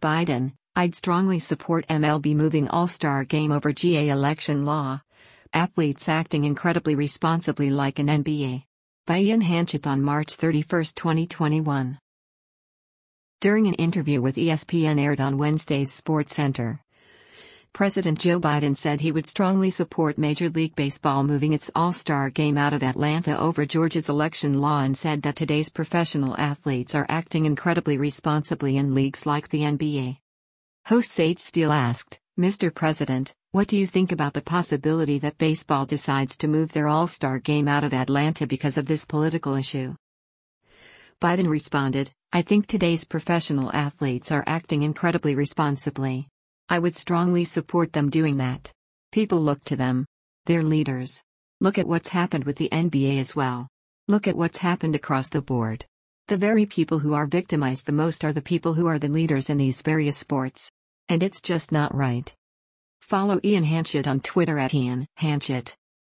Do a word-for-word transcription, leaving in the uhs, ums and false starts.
Biden, I'd strongly support M L B moving All-Star Game over G A election law. Athletes acting incredibly responsibly like an N B A. By Ian Hanchett on March thirty-first, twenty twenty-one. During an interview with E S P N aired on Wednesday's SportsCenter, President Joe Biden said he would strongly support Major League Baseball moving its All-Star Game out of Atlanta over Georgia's election law, and said that today's professional athletes are acting incredibly responsibly in leagues like the N B A. Host Sage Steele asked, "Mister President, what do you think about the possibility that baseball decides to move their All-Star Game out of Atlanta because of this political issue?" Biden responded, "I think today's professional athletes are acting incredibly responsibly. I would strongly support them doing that. People look to them. They're leaders. Look at what's happened with the N B A as well. Look at what's happened across the board. The very people who are victimized the most are the people who are the leaders in these various sports. And it's just not right." Follow Ian Hanchett on Twitter at Ian Hanchett.